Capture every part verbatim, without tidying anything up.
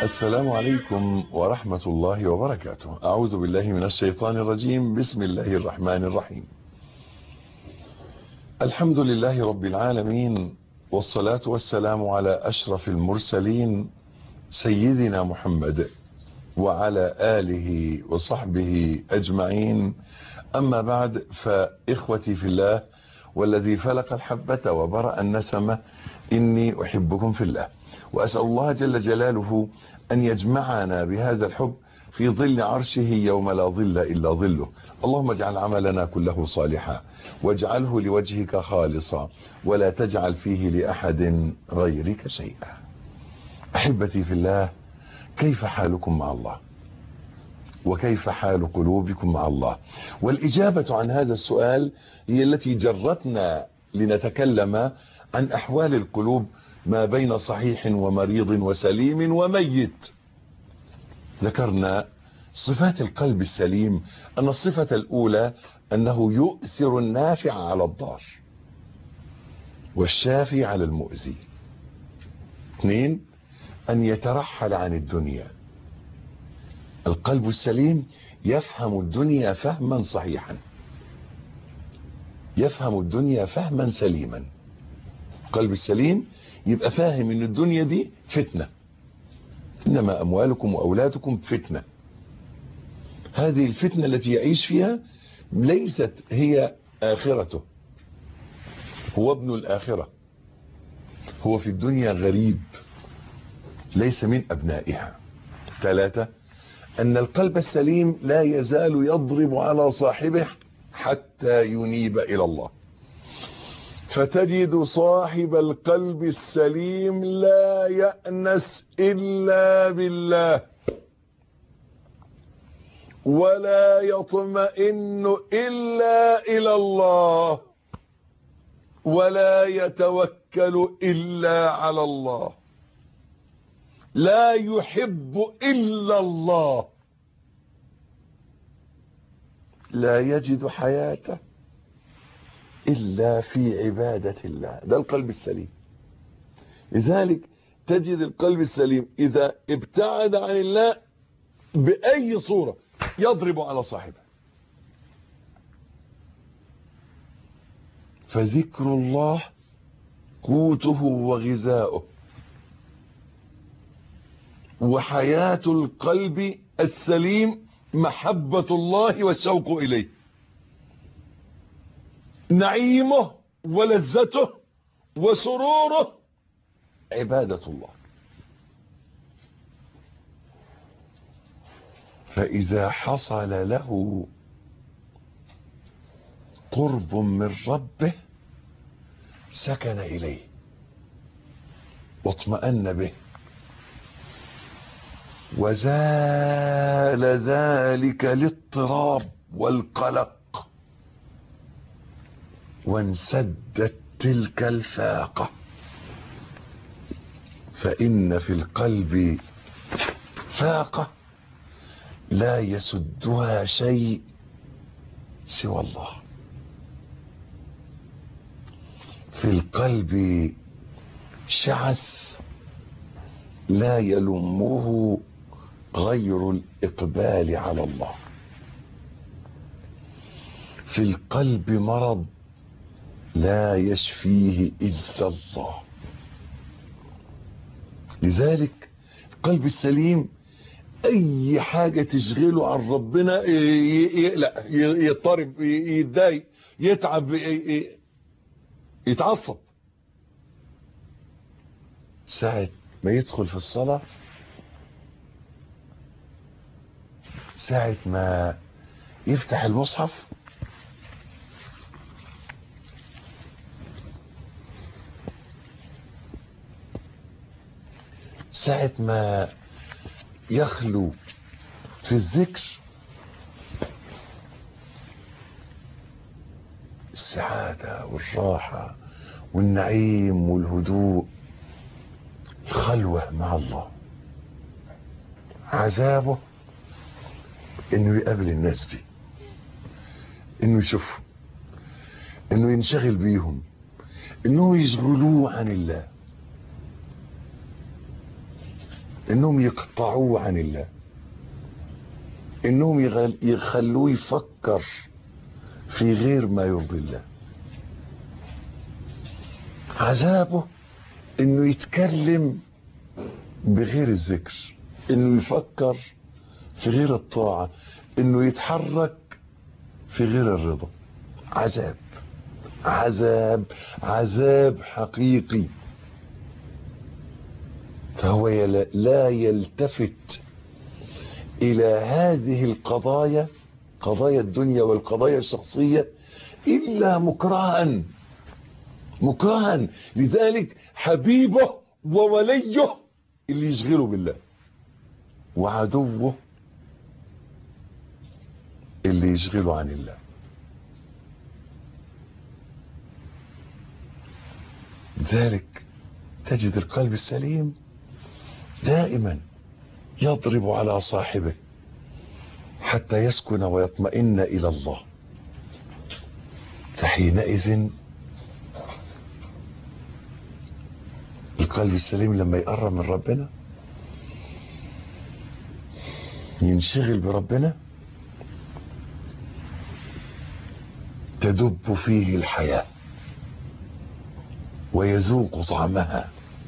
السلام عليكم ورحمة الله وبركاته. أعوذ بالله من الشيطان الرجيم. بسم الله الرحمن الرحيم. الحمد لله رب العالمين، والصلاة والسلام على أشرف المرسلين سيدنا محمد وعلى آله وصحبه أجمعين. أما بعد، فإخوتي في الله والذي فلق الحبة وبرأ النسمة، إني أحبكم في الله، وأسأل الله جل جلاله أن يجمعنا بهذا الحب في ظل عرشه يوم لا ظل إلا ظله. اللهم اجعل عملنا كله صالحا، واجعله لوجهك خالصا، ولا تجعل فيه لأحد غيرك شيئا. أحبتي في الله، كيف حالكم مع الله؟ وكيف حال قلوبكم مع الله؟ والإجابة عن هذا السؤال هي التي جرتنا لنتكلم عن أحوال القلوب ما بين صحيح ومريض وسليم وميت. ذكرنا صفات القلب السليم، أن الصفة الأولى أنه يؤثر النافع على الضار والشافي على المؤذي. اثنين، أن يترحل عن الدنيا. القلب السليم يفهم الدنيا فهما صحيحا، يفهم الدنيا فهما سليما. القلب السليم يبقى فاهم ان الدنيا دي فتنة، انما اموالكم واولادكم فتنة. هذه الفتنة التي يعيش فيها ليست هي اخرته، هو ابن الاخرة، هو في الدنيا غريب ليس من ابنائها. ثلاثة، ان القلب السليم لا يزال يضرب على صاحبه حتى ينيب الى الله. فتجد صاحب القلب السليم لا يأنس إلا بالله، ولا يطمئن إلا إلى الله، ولا يتوكل إلا على الله، لا يحب إلا الله، لا يجد حياته إلا في عبادة الله. ده القلب السليم. لذلك تجد القلب السليم إذا ابتعد عن الله بأي صورة يضرب على صاحبه. فذكر الله قوته وغذاؤه، وحياة القلب السليم محبة الله والشوق إليه، نعيمه ولذته وسروره عبادة الله. فإذا حصل له قرب من ربه سكن إليه واطمأن به، وزال ذلك الاضطراب والقلق، وانسدت تلك الفاقة. فإن في القلب فاقة لا يسدها شيء سوى الله. في القلب شعث لا يلمه غير الإقبال على الله. في القلب مرض لا يشفيه إلا الله. لذلك القلب السليم أي حاجة تشغله عن ربنا يقلق، يضطرب، يتضايق، يتعب، يتعصب. ساعة ما يدخل في الصلاة، ساعة ما يفتح المصحف، ساعة ما يخلو في الذكر، السعادة والراحة والنعيم والهدوء، الخلوة مع الله. عذابه انه يقابل الناس دي، انه يشوفهم، انه ينشغل بيهم، انه يشغلوه عن الله. انهم يقطعوه عن الله، انهم يخلوه يفكر في غير ما يرضي الله. عذابه انه يتكلم بغير الذكر، انه يفكر في غير الطاعة، انه يتحرك في غير الرضا. عذاب عذاب عذاب حقيقي. فهو لا يلتفت الى هذه القضايا، قضايا الدنيا والقضايا الشخصية، الا مكرها مكرها. لذلك حبيبه ووليه اللي يشغله بالله، وعدوه اللي يشغله عن الله. لذلك تجد القلب السليم دائما يضرب على صاحبه حتى يسكن ويطمئن إلى الله. فحينئذ القلب السليم لما يقرب من ربنا، ينشغل بربنا، تدب فيه الحياة ويذوق طعمها،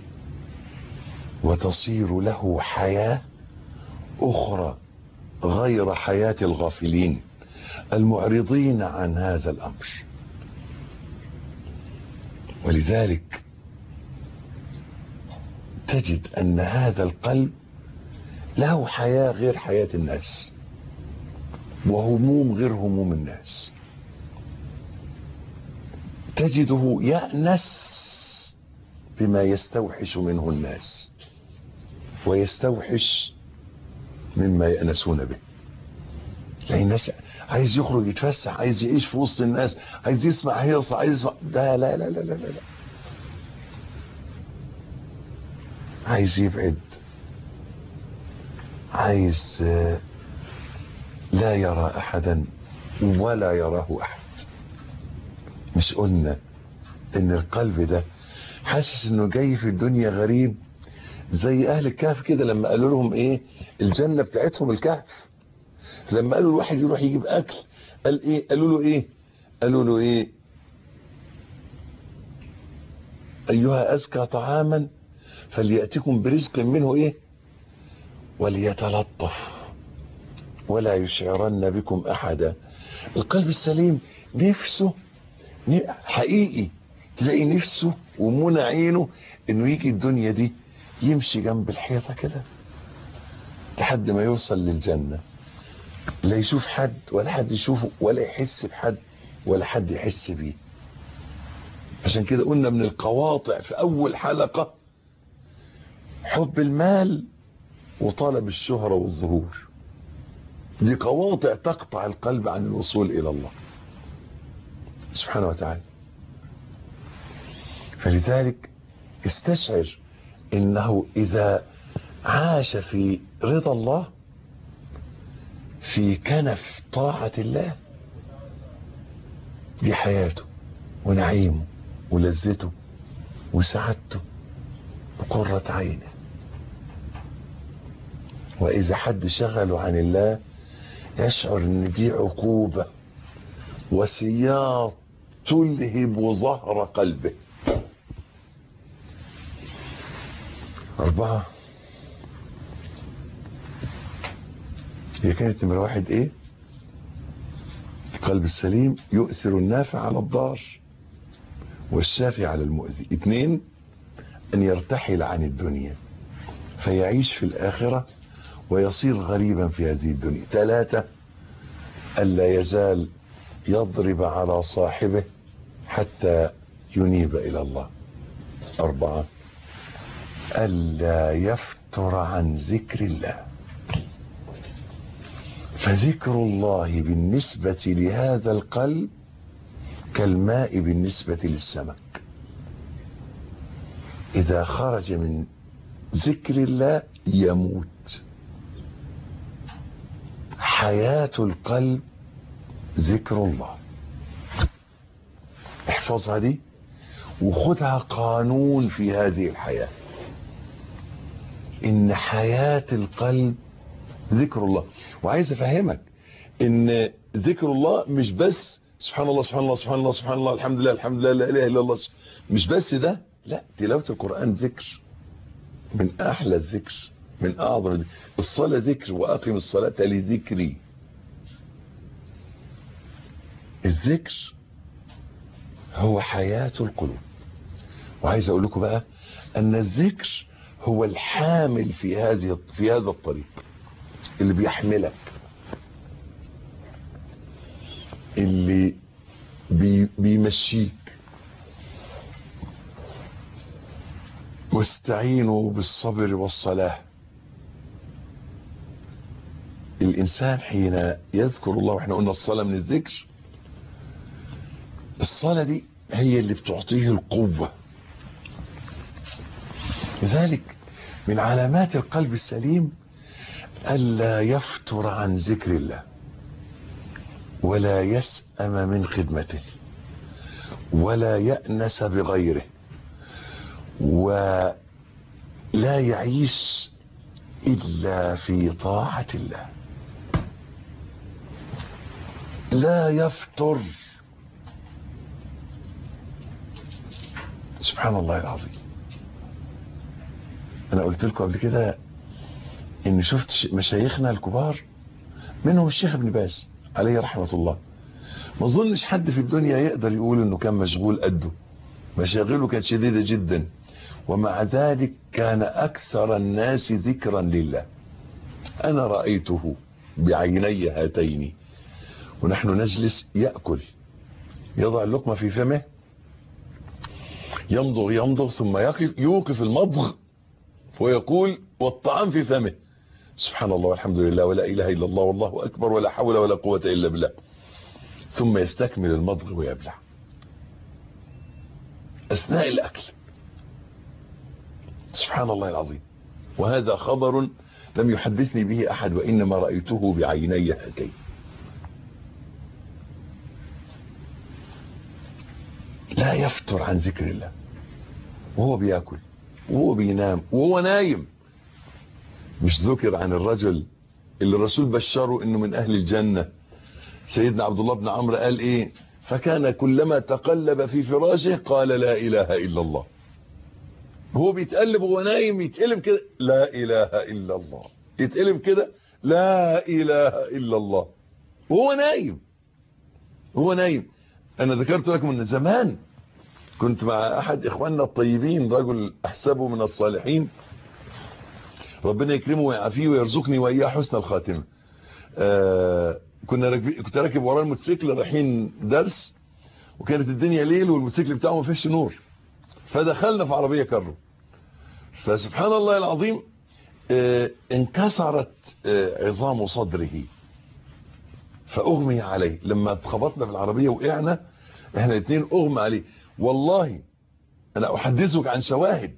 وتصير له حياة أخرى غير حياة الغافلين المعرضين عن هذا الأمر. ولذلك تجد أن هذا القلب له حياة غير حياة الناس، وهموم غير هموم الناس. تجده يأنس بما يستوحش منه الناس، ويستوحش مما يأنسون به. يعني الناس عايز يخرج يتفسح، عايز يعيش في وسط الناس، عايز يسمع هيصة، عايز يسمع ده، لا لا لا لا لا, لا. عايز يبعد، عايز لا يرى أحدا ولا يراه أحد. مش قلنا ان القلب ده حاسس انه جاي في الدنيا غريب، زي اهل الكهف كده لما قالوا لهم ايه الجنة بتاعتهم الكهف، لما قالوا الواحد يروح يجيب اكل، قال ايه قالوا له ايه قالوا له ايه ايها ازكى طعاما فليأتكم برزق منه ايه وليتلطف ولا يشعرن بكم احدا. القلب السليم نفسه حقيقي، تلاقي نفسه ومنى عينه انه يجي الدنيا دي يمشي جنب الحيطة كده لحد ما يوصل للجنة، لا يشوف حد ولا حد يشوفه، ولا يحس بحد ولا حد يحس بيه. عشان كده قلنا من القواطع في اول حلقة حب المال وطلب الشهرة والظهور. دي قواطع تقطع القلب عن الوصول الى الله سبحانه وتعالى. فلذلك استشعر انه اذا عاش في رضا الله، في كنف طاعة الله، دي حياته ونعيمه ولذته وسعادته وقرة عينه. واذا حد شغله عن الله يشعر ان دي عقوبة وسياط تلهب ظهر قلبه. أربعة، هي كانت نمرة واحد إيه؟ القلب السليم يؤثر النافع على الضار والشافي على المؤذي. اثنين، أن يرتحل عن الدنيا فيعيش في الآخرة ويصير غريبا في هذه الدنيا. ثلاثة، ألا يزال يضرب على صاحبه حتى ينيب إلى الله. أربعة، ألا يفتر عن ذكر الله. فذكر الله بالنسبة لهذا القلب كالماء بالنسبة للسمك. إذا خرج من ذكر الله يموت. حياة القلب ذكر الله. احفظها دي وخدها قانون في هذه الحياة. ان حياة القلب ذكر الله. وعايز افهمك ان ذكر الله مش بس سبحان الله سبحان الله سبحان الله سبحان الله الحمد لله الحمد لله لا اله الا الله، مش بس ده، لا، تلاوة القرآن ذكر من احلى الذكر، من اعظم الذكر. الصلاة ذكر، واقم الصلاة لذكري. الذكر هو حياة القلوب. وعايز اقول لكم بقى ان الذكر هو الحامل في هذه في هذا الطريق، اللي بيحملك، اللي بي بيمشيك. واستعينوا بالصبر والصلاة. الانسان حين يذكر الله، واحنا قلنا الصلاة من الذكر، الصلاة دي هي اللي بتعطيه القوة. لذلك من علامات القلب السليم ألا يفتر عن ذكر الله، ولا يسأم من خدمته، ولا يأنس بغيره، ولا يعيش إلا في طاعة الله. لا يفتر. سبحان الله العظيم. أنا قلت لكم قبل كده إن شفت مشايخنا الكبار، منهم الشيخ ابن باز عليه رحمة الله. ما اظنش حد في الدنيا يقدر يقول انه كان مشغول قده، مشاغله كانت شديدة جدا، ومع ذلك كان اكثر الناس ذكرا لله. انا رأيته بعيني هاتين ونحن نجلس يأكل، يضع اللقمة في فمه، يمضغ يمضغ ثم يقف يوقف المضغ ويقول والطعام في فمه، سبحان الله والحمد لله ولا اله الا الله والله اكبر ولا حول ولا قوة الا بالله، ثم يستكمل المضغ ويبلع اثناء الاكل. سبحان الله العظيم. وهذا خبر لم يحدثني به احد، وانما رأيته بعيني هاتين. لا يفتر عن ذكر الله، وهو بياكل وهو بينام وهو نايم. مش ذكر عن الرجل اللي الرسول بشره انه من اهل الجنة، سيدنا عبد الله بن عمرو قال ايه؟ فكان كلما تقلب في فراشه قال لا اله الا الله. هو بيتقلب وهو نايم يتقلب كده لا اله الا الله، يتقلب كده لا اله الا الله وهو نايم. هو نايم. انا ذكرت لكم ان زمان كنت مع احد اخواننا الطيبين، رجل احسبه من الصالحين، ربنا يكرمه ويعافيه ويرزقني واياه حسن الخاتمه. آه كنا راكب كنت راكب وراه الموتوسيكل رايحين درس، وكانت الدنيا ليل والموتوسيكل بتاعه ما فيش نور، فدخلنا في عربيه كارو. فسبحان الله العظيم آه انكسرت آه عظام صدره فاغمي عليه. لما اتخبطنا في العربيه وقعنا احنا الاثنين اغمى عليه. والله انا احدثك عن شواهد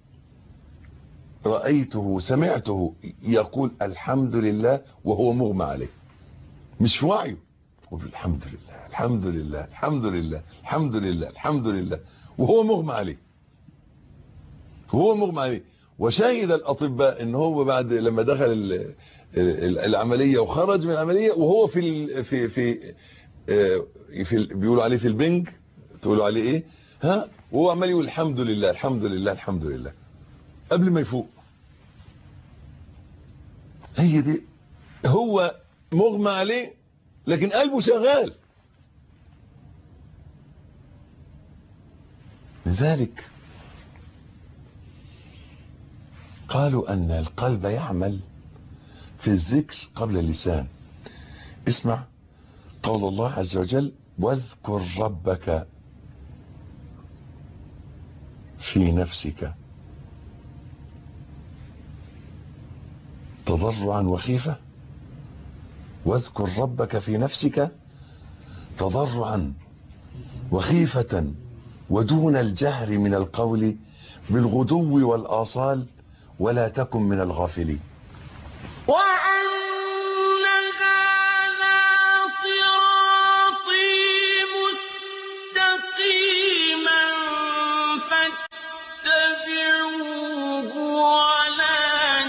رأيته سمعته يقول الحمد لله وهو مغمى عليه، مش في وعيه، يقول الحمد لله الحمد لله الحمد لله الحمد لله الحمد لله وهو مغمى عليه، وهو مغمى عليه. وشاهد الأطباء ان هو بعد لما دخل العملية وخرج من العملية وهو في ال في في في ال بيقولوا عليه في البنج، تقولوا عليه ايه ها، وهو عمال يقول الحمد لله الحمد لله الحمد لله قبل ما يفوق. هي دي، هو مغمى عليه لكن قلبه شغال. لذلك قالوا ان القلب يعمل في الذكر قبل اللسان. اسمع قول الله عز وجل واذكر ربك في نفسك تضرعا وخيفة. واذكر ربك في نفسك تضرعا وخيفة ودون الجهر من القول بالغدو والآصال ولا تكن من الغافلين. ولا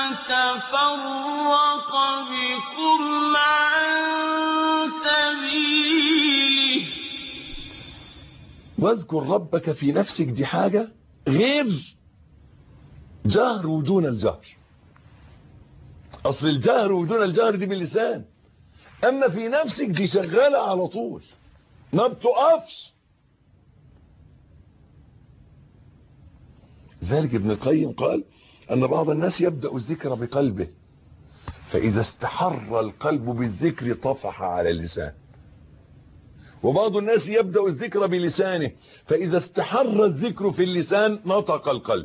وتفرق بكم عن سبيله. واذكر ربك في نفسك، دي حاجة غير جهر ودون الجهر. اصل الجهر ودون الجهر دي باللسان، اما في نفسك دي شغالة على طول ما بتقفش. ذلك ابن القيم قال ان بعض الناس يبدأ الذكر بقلبه، فاذا استحر القلب بالذكر طفح على اللسان، وبعض الناس يبدأ الذكر بلسانه، فاذا استحر الذكر في اللسان نطق القلب.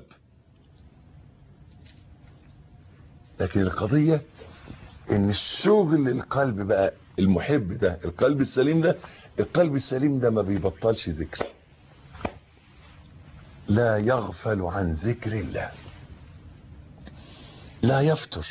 لكن القضية ان الشغل القلب بقى المحب ده، القلب السليم ده، القلب السليم ده ما بيبطلش ذكر، لا يغفل عن ذكر الله، لا يفتر.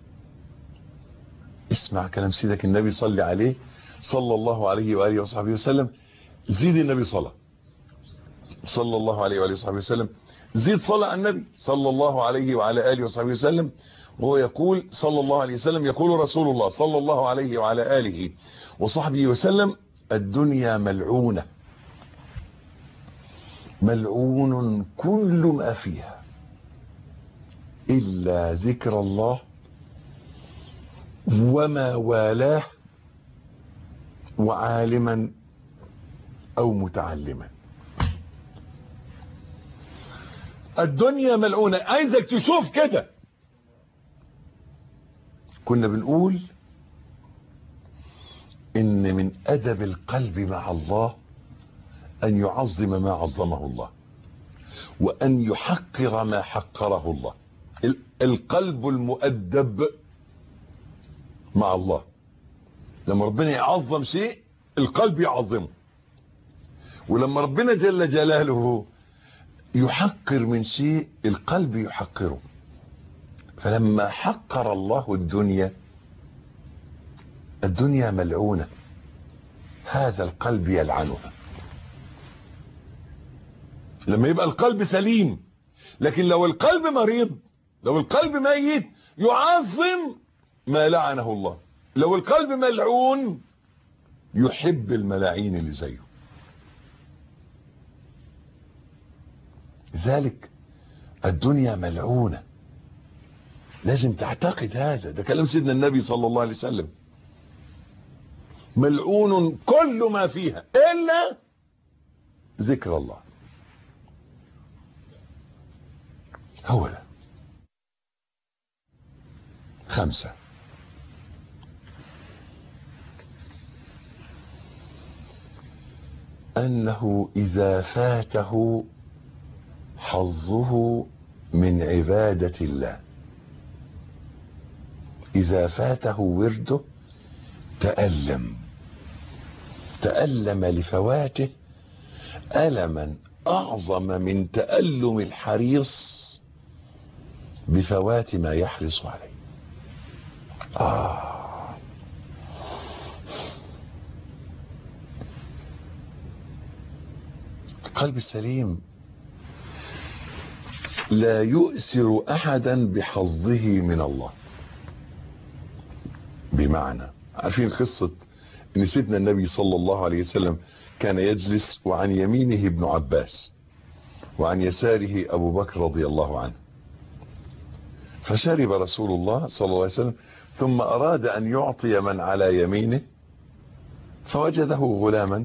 اسمع كلام سيدك النبي صلى عليه صلى الله عليه وآله وصحبه وسلم. زيد النبي صلى صلى الله عليه وآله وصحبه وسلم، زيد صلى على النبي صلى الله عليه وعلى آله وصحبه وسلم. وهو يقول صلى الله عليه وسلم، يقول رسول الله صلى الله عليه وعلى آله وصحبه وسلم: الدنيا ملعونة، ملعون كل ما فيها إلا ذكر الله وما والاه وعالما أو متعلما. الدنيا ملعونة، عايزك تشوف كده. كنا بنقول إن من أدب القلب مع الله أن يعظم ما عظمه الله، وأن يحقر ما حقره الله. القلب المؤدب مع الله، لما ربنا يعظم شيء القلب يعظمه، ولما ربنا جل جلاله يحقر من شيء القلب يحقره. فلما حقر الله الدنيا، الدنيا ملعونة، هذا القلب يلعنها. لما يبقى القلب سليم، لكن لو القلب مريض، لو القلب ميت، يعظم ما لعنه الله. لو القلب ملعون يحب الملاعين اللي زيه. لذلك الدنيا ملعونة، لازم تعتقد هذا. ده كلام سيدنا النبي صلى الله عليه وسلم. ملعون كل ما فيها إلا ذكر الله. هو ده. خمسة: أنه إذا فاته حظه من عبادة الله، إذا فاته ورده تألم، تألم لفواته ألما أعظم من تألم الحريص بفوات ما يحرص عليه. آه القلب السليم لا يؤثر أحدا بحظه من الله. بمعنى، عارفين قصة ان سيدنا النبي صلى الله عليه وسلم كان يجلس وعن يمينه ابن عباس وعن يساره ابو بكر رضي الله عنه، فشرب رسول الله صلى الله عليه وسلم ثم اراد ان يعطي من على يمينه، فوجده غلاما،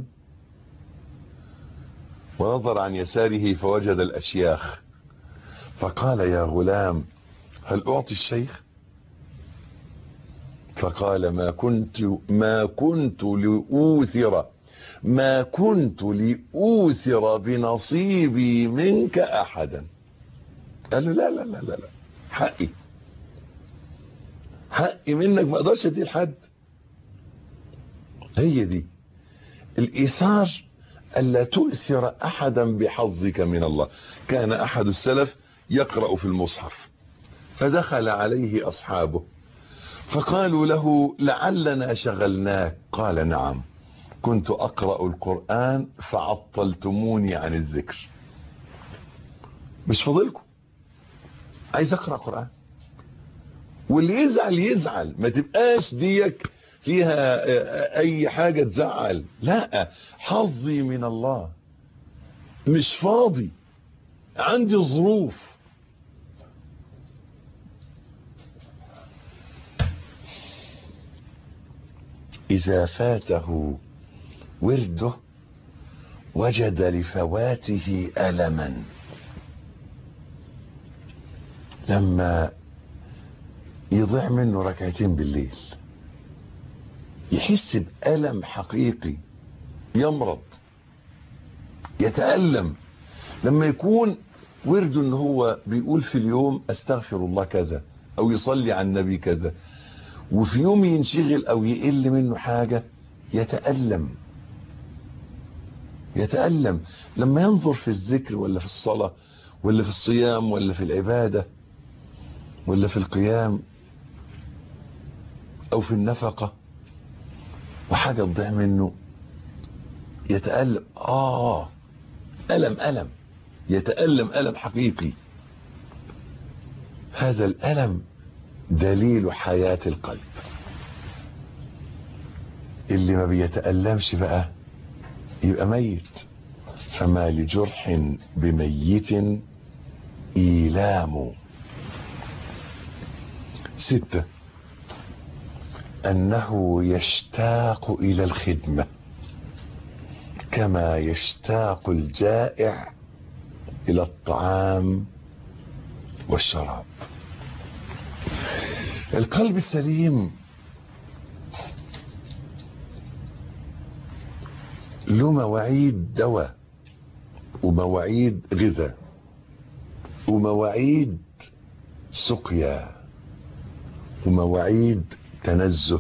ونظر عن يساره فوجد الاشياخ، فقال: يا غلام هل اعطي الشيخ؟ فقال: ما كنت ما كنت لأوثر ما كنت لأوثر بنصيبي منك أحدا. قال له: لا لا لا لا لا، حقي حقي منك ما اقدرش اديه لحد. هي دي الإيثار، ألا تؤثر أحدا بحظك من الله. كان أحد السلف يقرأ في المصحف، فدخل عليه أصحابه فقالوا له: لعلنا شغلناك. قال: نعم، كنت أقرأ القرآن فعطلتموني عن الذكر. مش فاضلكم، عايز أقرأ قرآن. واللي يزعل يزعل، ما تبقاش ديك فيها اي حاجة تزعل. لا، حظي من الله، مش فاضي، عندي ظروف. إذا فاته ورده وجد لفواته ألما. لما يضيع منه ركعتين بالليل يحس بألم حقيقي، يمرض، يتألم. لما يكون ورده ان هو بيقول في اليوم استغفر الله كذا او يصلي على النبي كذا، وفي يوم ينشغل او يقل منه حاجة يتألم يتألم. لما ينظر في الذكر ولا في الصلاة ولا في الصيام ولا في العبادة ولا في القيام او في النفقة وحاجة تضيع منه يتألم. آه ألم ألم يتألم ألم حقيقي. هذا الألم دليل حياة القلب. اللي ما بيتألمش بقى يبقى ميت. فما لجرح بميت إيلام. ستة، أنه يشتاق إلى الخدمة كما يشتاق الجائع إلى الطعام والشراب. القلب السليم له مواعيد دواء ومواعيد غذاء ومواعيد سقيا ومواعيد تنزه.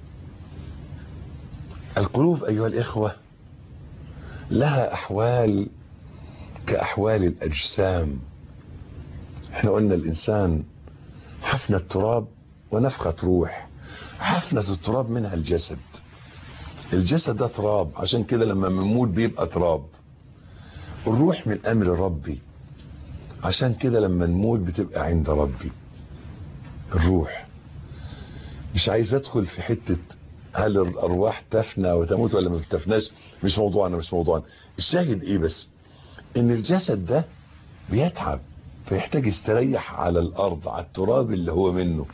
القلوب أيها الإخوة لها أحوال كأحوال الأجسام. احنا قلنا الإنسان حفنة تراب ونفخة روح. حفنة التراب منها الجسد. الجسد ده تراب، عشان كده لما بنموت بيبقى تراب. الروح من أمر ربي، عشان كده لما نموت بتبقى عند ربي. الروح مش عايز ادخل في حتة هل الارواح تفنى وتموت ولا ما بتفناش، مش موضوعنا مش موضوعنا. الشاهد ايه بس، ان الجسد ده بيتعب فيحتاج يستريح على الارض، على التراب اللي هو منه.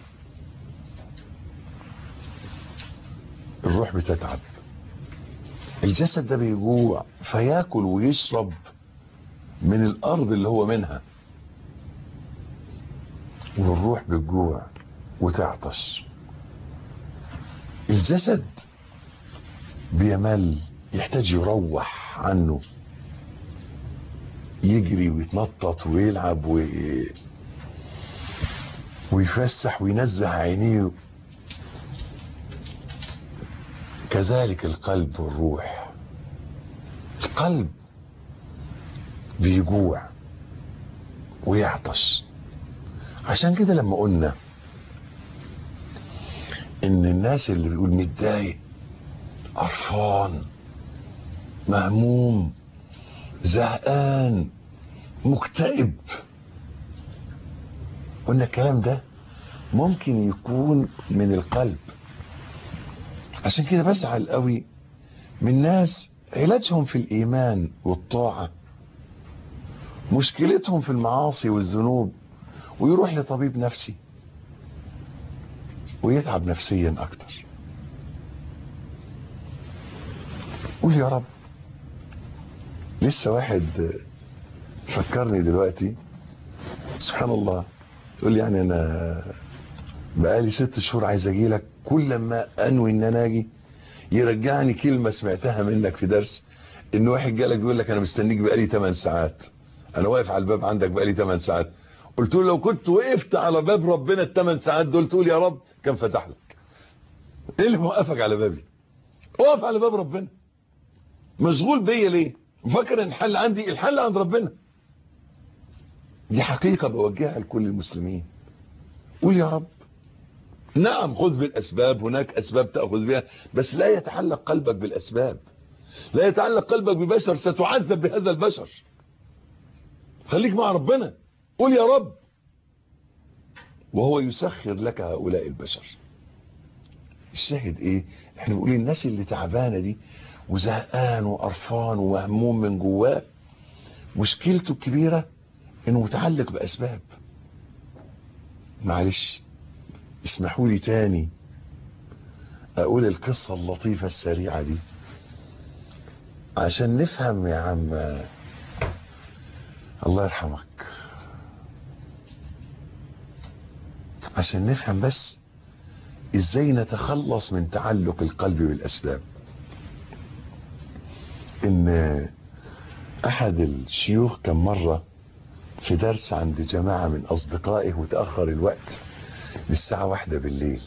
الروح بتتعب. الجسد ده بيجوع فياكل ويشرب من الارض اللي هو منها، والروح بتجوع وتعطش. الجسد بيمل، يحتاج يروح عنه، يجري ويتنطط ويلعب وي... ويفسح وينزه عينيه. كذلك القلب والروح. القلب بيجوع ويعطش. عشان كده لما قلنا ان الناس اللي بيقول متضايق، قرفان، مهموم، زهقان، مكتئب، قلنا الكلام ده ممكن يكون من القلب. عشان كده بزعل قوي من ناس علاجهم في الايمان والطاعة، مشكلتهم في المعاصي والذنوب، ويروح لطبيب نفسي ويتعب نفسيا اكتر. قول يا رب. لسه واحد فكرني دلوقتي، سبحان الله، يقول لي يعني انا بقالي ست شهور عايز اجي لك، كل ما انوي ان انا اجي يرجعني كلمه سمعتها منك في درس، ان واحد جالك بيقول لك انا مستنيك بقالي ثمان ساعات، انا واقف على الباب عندك بقالي ثمان ساعات. قلت له لو كنت وقفت على باب ربنا الثمان ساعات دول تقول يا رب كان فتح لك. ايه اللي موقفك على بابي؟ اقف على باب ربنا. مشغول بيا ليه؟ مفكر ان الحل عندي؟ الحل عند ربنا. دي حقيقة بوجهها لكل المسلمين. قول يا رب. نعم خذ بالاسباب، هناك اسباب تأخذ بها، بس لا يتعلق قلبك بالاسباب، لا يتعلق قلبك ببشر ستعذب بهذا البشر. خليك مع ربنا. قول يا رب. وهو يسخر لك هؤلاء البشر. الشاهد ايه؟ احنا بنقول الناس اللي تعبانه دي وزهقان وقرفان ومهموم من جواه، مشكلته الكبيره انه متعلق باسباب. معلش اسمحوا لي تاني اقول القصه اللطيفه السريعه دي عشان نفهم يا عم، الله يرحمك، عشان نفهم بس ازاي نتخلص من تعلق القلب بالاسباب. ان احد الشيوخ كان مرة في درس عند جماعة من اصدقائه وتأخر الوقت للساعة واحدة بالليل.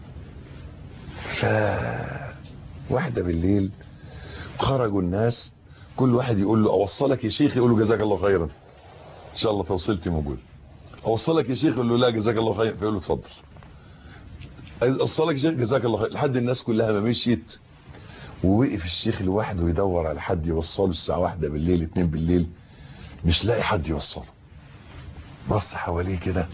ف واحدة بالليل خرجوا الناس، كل واحد يقول له اوصلك يا شيخ، يقول له جزاك الله خيرا ان شاء الله توصلتي موجود. اوصلك يا شيخ، يقول له لا جزاك الله خير، فيقول له اتفضل. اوصلك يا شيخ جزاك الله خير، لحد الناس كلها ما مشيت ووقف الشيخ لوحده يدور على حد يوصله الساعه واحدة بالليل اتنين بالليل، مش لاقي حد يوصله. بص حواليه كده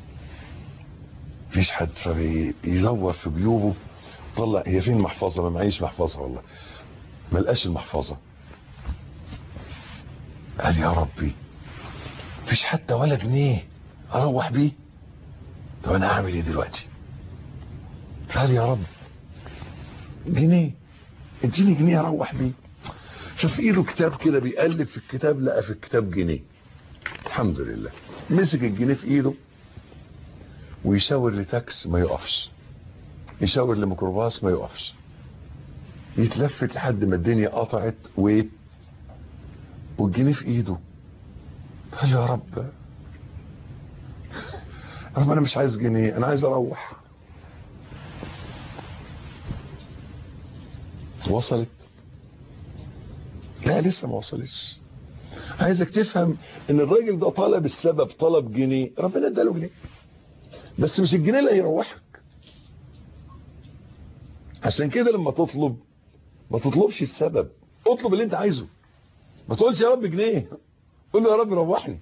مفيش حد، فبيدور في جيوبه، طلع هي فين المحفظه؟ ما معيش محفظه والله. ما لقاش المحفظه. قال يا ربي مفيش حتى ولا جنيه اروح بيه، طب انا هعمل ايه دلوقتي؟ قال يا رب جنيه، اديني جنيه اروح بيه. شوف ايده كتاب كده بيقلب في الكتاب، لقى في الكتاب جنيه. الحمد لله. مسك الجنيه في ايده ويشاور لتاكس ما يقفش، يشاور لميكروباص ما يقفش، يتلفت لحد ما الدنيا قطعت و والجنيه في ايده. قال يا رب رب انا مش عايز جنيه، انا عايز اروح. وصلت؟ لا لسه ما وصلتش. عايزك تفهم ان الراجل ده طلب السبب، طلب جنيه، ربنا اداله جنيه، بس مش الجنيه اللي هيروحك. عشان كده لما تطلب ما تطلبش السبب، اطلب اللي انت عايزه. ما تقولش يا رب جنيه، قول له يا رب روحني.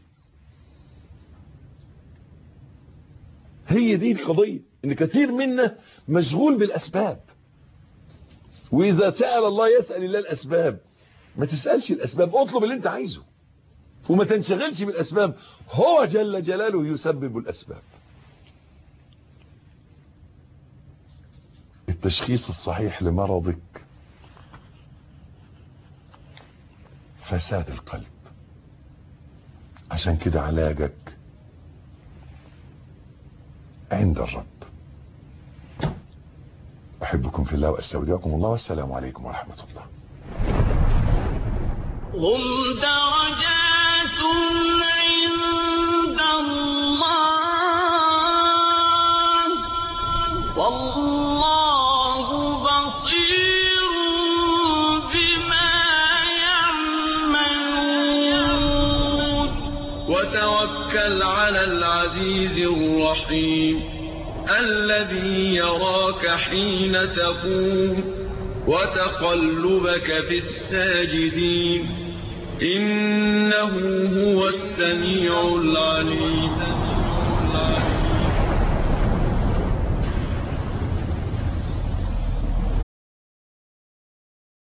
هي دي القضية، ان كثير منا مشغول بالاسباب. واذا سأل الله يسأل الله الاسباب. ما تسألش الاسباب، اطلب اللي انت عايزه وما تنشغلش بالاسباب. هو جل جلاله يسبب الاسباب. التشخيص الصحيح لمرضك فساد القلب. عشان كده علاجك عند الرب. أحبكم في الله وأستودعكم الله، والسلام عليكم ورحمة الله. هم درجات عند الله والله بصير بما يعملون. وتوكل على العزيز الرحيم الذي يراك حين تقوم وتقلبك في الساجدين إنه هو السميع العليم.